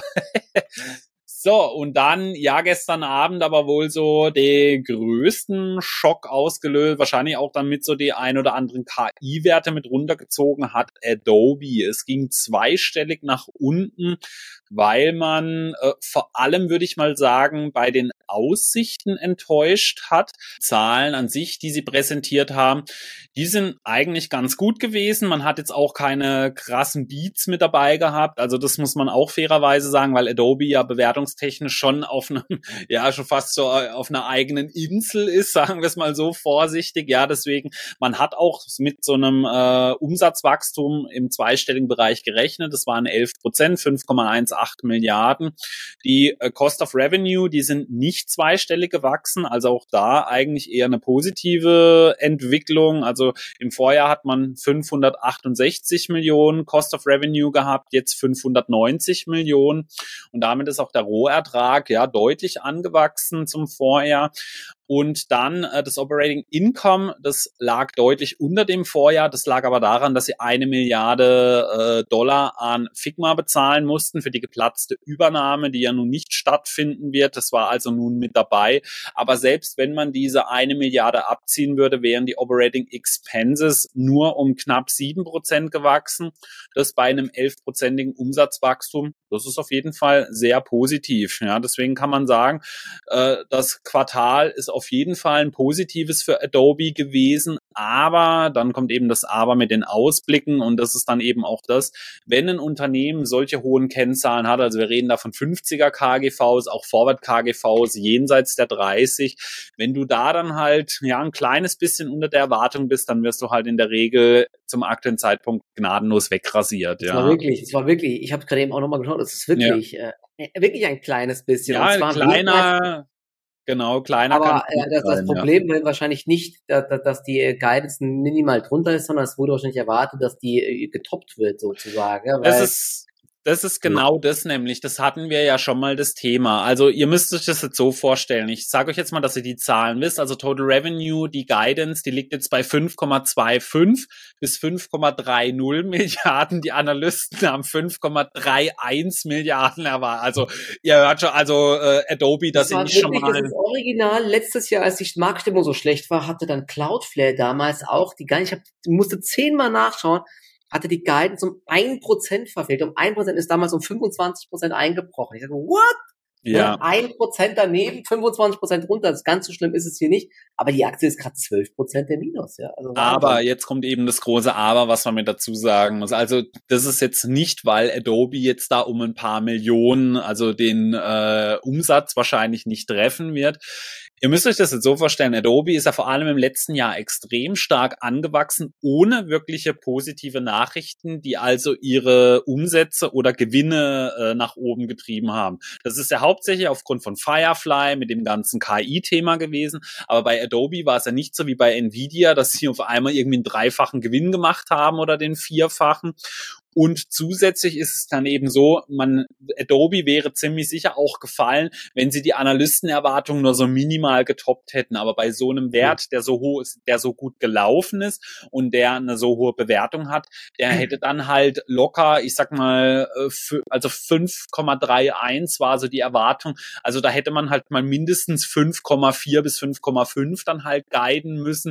So, und dann, ja, gestern Abend aber wohl so den größten Schock ausgelöst, wahrscheinlich auch damit so die ein oder anderen K I-Werte mit runtergezogen hat, Adobe. Es ging zweistellig nach unten, weil man äh, vor allem, würde ich mal sagen, bei den Aussichten enttäuscht hat. Zahlen an sich, die sie präsentiert haben, die sind eigentlich ganz gut gewesen. Man hat jetzt auch keine krassen Beats mit dabei gehabt. Also das muss man auch fairerweise sagen, weil Adobe ja bewertungstechnisch schon auf einem, ja, schon fast so auf einer eigenen Insel ist, sagen wir es mal so vorsichtig. Ja, deswegen, man hat auch mit so einem äh, Umsatzwachstum im zweistelligen Bereich gerechnet. Das waren elf Prozent, fünf Komma achtzehn Milliarden. Die äh, Cost of Revenue, die sind nicht zweistellig gewachsen, also auch da eigentlich eher eine positive Entwicklung. Also im Vorjahr hat man fünfhundertachtundsechzig Millionen Cost of Revenue gehabt, jetzt fünfhundertneunzig Millionen und damit ist auch der Rohertrag ja deutlich angewachsen zum Vorjahr. Und dann äh, das Operating Income, das lag deutlich unter dem Vorjahr. Das lag aber daran, dass sie eine Milliarde äh, Dollar an Figma bezahlen mussten für die geplatzte Übernahme, die ja nun nicht stattfinden wird. Das war also nun mit dabei. Aber selbst wenn man diese eine Milliarde abziehen würde, wären die Operating Expenses nur um knapp sieben Prozent gewachsen. Das bei einem elf-prozentigen Umsatzwachstum. Das ist auf jeden Fall sehr positiv. Ja, deswegen kann man sagen, äh, das Quartal ist auf jeden Fall ein positives für Adobe gewesen, aber dann kommt eben das Aber mit den Ausblicken und das ist dann eben auch das, wenn ein Unternehmen solche hohen Kennzahlen hat, also wir reden da von fünfziger K G Vs, auch Forward K G Vs jenseits der dreißig, wenn du da dann halt ja ein kleines bisschen unter der Erwartung bist, dann wirst du halt in der Regel zum aktuellen Zeitpunkt gnadenlos wegrasiert. Das ja. war wirklich, das war wirklich, ich habe gerade eben auch nochmal geschaut, das ist wirklich, ja. äh, wirklich ein kleines bisschen. Ja, und zwar kleiner, genau, kleiner kann Aber äh, das, das sein, Problem ja. wahrscheinlich nicht, dass, dass die Guidance minimal drunter ist, sondern es wurde wahrscheinlich erwartet, dass die äh, getoppt wird sozusagen. Ja, weil das ist Das ist genau das nämlich, das hatten wir ja schon mal das Thema. Also ihr müsst euch das jetzt so vorstellen. Ich sage euch jetzt mal, dass ihr die Zahlen wisst. Also Total Revenue, die Guidance, die liegt jetzt bei fünf Komma fünfundzwanzig bis fünf Komma dreißig Milliarden. Die Analysten haben fünf Komma einunddreißig Milliarden erwartet. Also ihr hört schon, also äh, Adobe, das, das sind nicht schon mal... Das ist original. Letztes Jahr, als die Marktstimmung so schlecht war, hatte dann Cloudflare damals auch die Guidance, ich hab, musste zehnmal nachschauen, hatte die Guidance um ein Prozent verfehlt. Um ein Prozent ist damals um fünfundzwanzig Prozent eingebrochen. Ich sage, what? Ja. ein Prozent daneben, fünfundzwanzig Prozent runter. Das ganz so schlimm ist es hier nicht. Aber die Aktie ist gerade zwölf Prozent der Minus. Ja. Also aber jetzt kommt eben das große Aber, was man mit dazu sagen muss. Also das ist jetzt nicht, weil Adobe jetzt da um ein paar Millionen, also den äh, Umsatz wahrscheinlich nicht treffen wird. Ihr müsst euch das jetzt so vorstellen, Adobe ist ja vor allem im letzten Jahr extrem stark angewachsen, ohne wirkliche positive Nachrichten, die also ihre Umsätze oder Gewinne äh, nach oben getrieben haben. Das ist ja hauptsächlich aufgrund von Firefly mit dem ganzen K I-Thema gewesen, aber bei Adobe war es ja nicht so wie bei Nvidia, dass sie auf einmal irgendwie einen dreifachen Gewinn gemacht haben oder den vierfachen. Und zusätzlich ist es dann eben so, man, Adobe wäre ziemlich sicher auch gefallen, wenn sie die Analystenerwartungen nur so minimal getoppt hätten. Aber bei so einem Wert, der so hoch ist, der so gut gelaufen ist und der eine so hohe Bewertung hat, der hätte dann halt locker, ich sag mal, also fünf Komma einunddreißig war so die Erwartung. Also da hätte man halt mal mindestens fünf Komma vier bis fünf Komma fünf dann halt guiden müssen,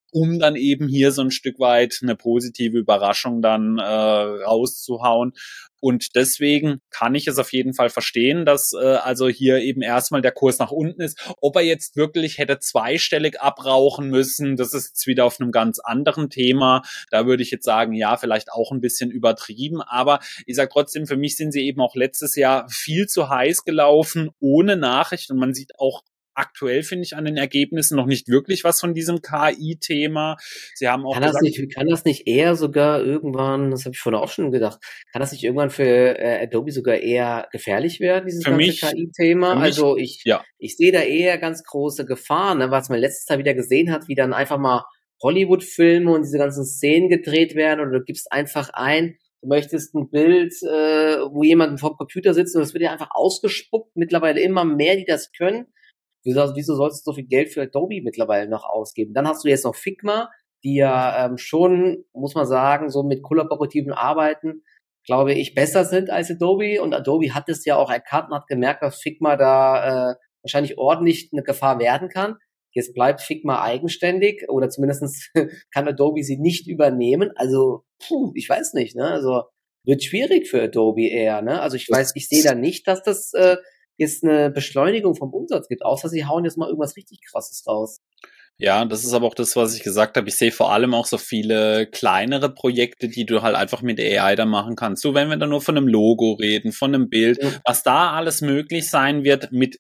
um dann eben hier so ein Stück weit eine positive Überraschung dann äh, rauszuhauen. Und deswegen kann ich es auf jeden Fall verstehen, dass äh, also hier eben erstmal der Kurs nach unten ist. Ob er jetzt wirklich hätte zweistellig abrauchen müssen, das ist jetzt wieder auf einem ganz anderen Thema. Da würde ich jetzt sagen, ja, vielleicht auch ein bisschen übertrieben. Aber ich sage trotzdem, für mich sind sie eben auch letztes Jahr viel zu heiß gelaufen, ohne Nachricht. Und man sieht auch aktuell, finde ich, an den Ergebnissen noch nicht wirklich was von diesem K I-Thema. Sie haben auch Kann das gesagt, nicht, kann das nicht eher sogar irgendwann, das habe ich vorhin auch schon gedacht, kann das nicht irgendwann für äh, Adobe sogar eher gefährlich werden, dieses für ganze mich, K I-Thema? für mich, Also ich, ja, ich sehe da eher ganz große Gefahren, ne, was man letztes Jahr wieder gesehen hat, wie dann einfach mal Hollywood-Filme und diese ganzen Szenen gedreht werden oder du gibst einfach ein, du möchtest ein Bild, äh, wo jemand vor dem Computer sitzt und das wird ja einfach ausgespuckt, mittlerweile immer mehr, die das können. Wieso, wieso sollst du so viel Geld für Adobe mittlerweile noch ausgeben? Dann hast du jetzt noch Figma, die ja ähm, schon, muss man sagen, so mit kollaborativen Arbeiten, glaube ich, besser sind als Adobe. Und Adobe hat es ja auch erkannt und hat gemerkt, dass Figma da äh, wahrscheinlich ordentlich eine Gefahr werden kann. Jetzt bleibt Figma eigenständig oder zumindest kann Adobe sie nicht übernehmen. Also, puh, ich weiß nicht, ne? Also wird schwierig für Adobe eher, ne? Also ich weiß, ich sehe da nicht, dass das äh, jetzt eine Beschleunigung vom Umsatz gibt, außer sie hauen jetzt mal irgendwas richtig Krasses raus. Ja, das ist aber auch das, was ich gesagt habe. Ich sehe vor allem auch so viele kleinere Projekte, die du halt einfach mit A I da machen kannst. So, wenn wir da nur von einem Logo reden, von einem Bild, Ja. was da alles möglich sein wird mit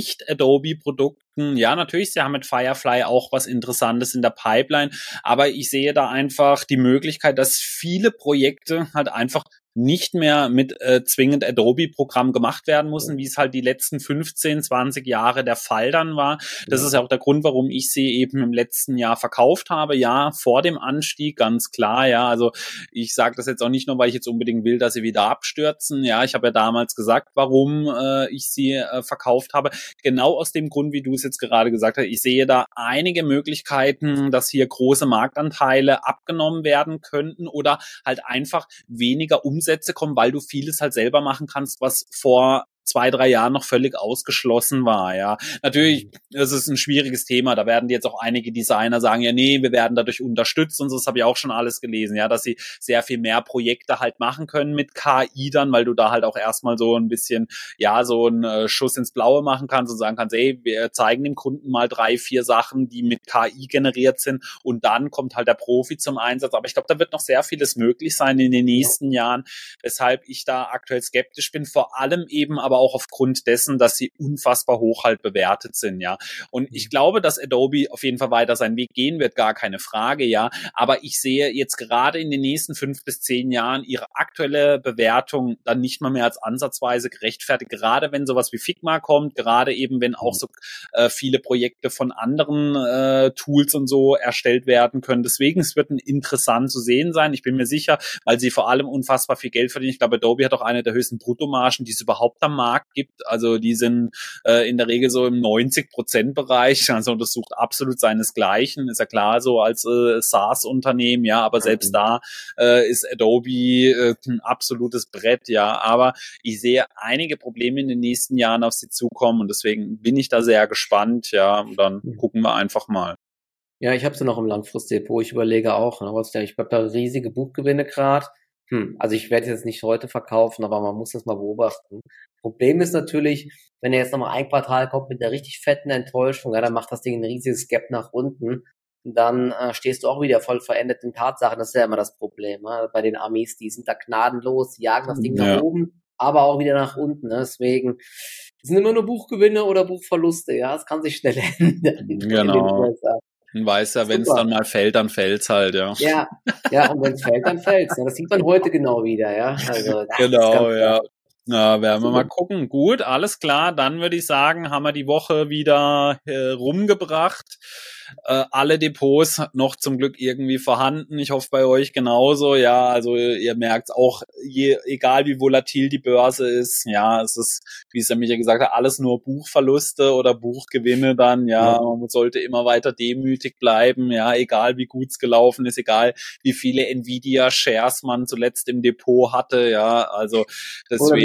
Nicht-Adobe-Produkten. Ja, natürlich, sie haben mit Firefly auch was Interessantes in der Pipeline, aber ich sehe da einfach die Möglichkeit, dass viele Projekte halt einfach nicht mehr mit äh, zwingend Adobe-Programm gemacht werden müssen, wie es halt die letzten fünfzehn, zwanzig Jahre der Fall dann war. Das Ja. ist ja auch der Grund, warum ich sie eben im letzten Jahr verkauft habe. Ja, vor dem Anstieg, ganz klar. Ja, also ich sage das jetzt auch nicht nur, weil ich jetzt unbedingt will, dass sie wieder abstürzen. Ja, ich habe ja damals gesagt, warum äh, ich sie äh, verkauft habe. Genau aus dem Grund, wie du es jetzt gerade gesagt hast. Ich sehe da einige Möglichkeiten, dass hier große Marktanteile abgenommen werden könnten oder halt einfach weniger Umsätze kommen, weil du vieles halt selber machen kannst, was vor zwei, drei Jahren noch völlig ausgeschlossen war, ja. Natürlich, das ist ein schwieriges Thema, da werden jetzt auch einige Designer sagen, ja, nee, wir werden dadurch unterstützt und so, das habe ich auch schon alles gelesen, ja, dass sie sehr viel mehr Projekte halt machen können mit K I dann, weil du da halt auch erstmal so ein bisschen, ja, so einen äh, Schuss ins Blaue machen kannst und sagen kannst, ey, wir zeigen dem Kunden mal drei, vier Sachen, die mit K I generiert sind und dann kommt halt der Profi zum Einsatz, aber ich glaube, da wird noch sehr vieles möglich sein in den nächsten ja. Jahren, weshalb ich da aktuell skeptisch bin, vor allem eben aber auch aufgrund dessen, dass sie unfassbar hoch halt bewertet sind, ja. Und ich glaube, dass Adobe auf jeden Fall weiter seinen Weg gehen wird, gar keine Frage, ja. Aber ich sehe jetzt gerade in den nächsten fünf bis zehn Jahren ihre aktuelle Bewertung dann nicht mal mehr als ansatzweise gerechtfertigt, gerade wenn sowas wie Figma kommt, gerade eben, wenn auch so äh, viele Projekte von anderen äh, Tools und so erstellt werden können. Deswegen, es wird ein interessant zu sehen sein. Ich bin mir sicher, weil sie vor allem unfassbar viel Geld verdienen. Ich glaube, Adobe hat auch eine der höchsten Bruttomargen, die es überhaupt am Markt gibt. Also die sind äh, in der Regel so im neunzig Prozent Bereich. Also das sucht absolut seinesgleichen. Ist ja klar, so als äh, SaaS-Unternehmen, ja, aber selbst mhm. da äh, ist Adobe äh, ein absolutes Brett, ja. Aber ich sehe einige Probleme in den nächsten Jahren auf sie zukommen und deswegen bin ich da sehr gespannt, ja. Und dann mhm. gucken wir einfach mal. Ja, ich habe sie noch im Langfristdepot. Ich überlege auch, ne, was ich habe da riesige Buchgewinne gerade. Hm, also ich werde jetzt nicht heute verkaufen, aber man muss das mal beobachten. Problem ist natürlich, wenn er jetzt nochmal ein Quartal kommt mit einer richtig fetten Enttäuschung, ja, dann macht das Ding ein riesiges Gap nach unten. Und dann äh, stehst du auch wieder voll verändert in Tatsachen. Das ist ja immer das Problem. Ne? Bei den Amis, die sind da gnadenlos, die jagen das Ding ja. nach oben, aber auch wieder nach unten. Ne? Deswegen es sind immer nur Buchgewinne oder Buchverluste. Ja, es kann sich schnell ändern. Genau. Man weiß ja, wenn es dann mal fällt, dann fällt's halt, ja. Ja, ja, und wenn es fällt, dann fällt's. Ja, das sieht man heute genau wieder, ja. Also, genau, ja. Na, werden wir mal gucken. Gut, alles klar. Dann würde ich sagen, haben wir die Woche wieder äh, rumgebracht. Äh, alle Depots noch zum Glück irgendwie vorhanden. Ich hoffe bei euch genauso. Ja, also ihr merkt auch, je, egal wie volatil die Börse ist, ja, es ist, wie es ja Micha gesagt hat, alles nur Buchverluste oder Buchgewinne dann. Ja, ja. Man sollte immer weiter demütig bleiben. Ja, egal wie gut es gelaufen ist, egal wie viele Nvidia-Shares man zuletzt im Depot hatte. Ja, also deswegen.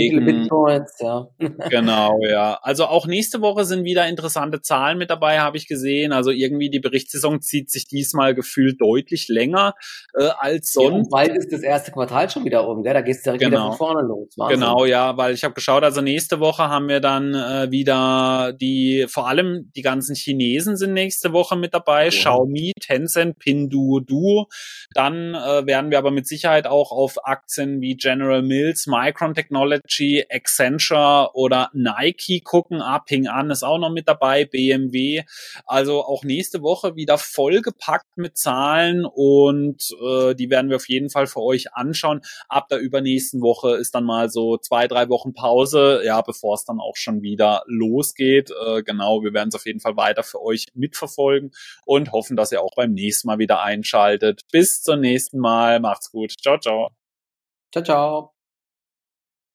Deswegen, viele Bitcoins, ja. Genau, ja. Also auch nächste Woche sind wieder interessante Zahlen mit dabei, habe ich gesehen. Also irgendwie die Berichtssaison zieht sich diesmal gefühlt deutlich länger äh, als Ja, sonst. und bald ist das erste Quartal schon wieder um, gell? Da geht's direkt wieder von Genau. vorne los. Wahnsinn. Genau, ja, weil ich habe geschaut, also nächste Woche haben wir dann äh, wieder die, vor allem die ganzen Chinesen sind nächste Woche mit dabei, Ja. Xiaomi, Tencent, Pinduoduo. Dann äh, werden wir aber mit Sicherheit auch auf Aktien wie General Mills, Micron Technology, Accenture oder Nike gucken. Ah, Ping An ist auch noch mit dabei, B M W. Also auch nächste Woche wieder vollgepackt mit Zahlen und äh, die werden wir auf jeden Fall für euch anschauen. Ab der übernächsten Woche ist dann mal so zwei, drei Wochen Pause, ja, bevor es dann auch schon wieder losgeht. Äh, genau, wir werden es auf jeden Fall weiter für euch mitverfolgen und hoffen, dass ihr auch beim nächsten Mal wieder einschaltet. Bis zum nächsten Mal. Macht's gut. Ciao, ciao. Ciao, ciao.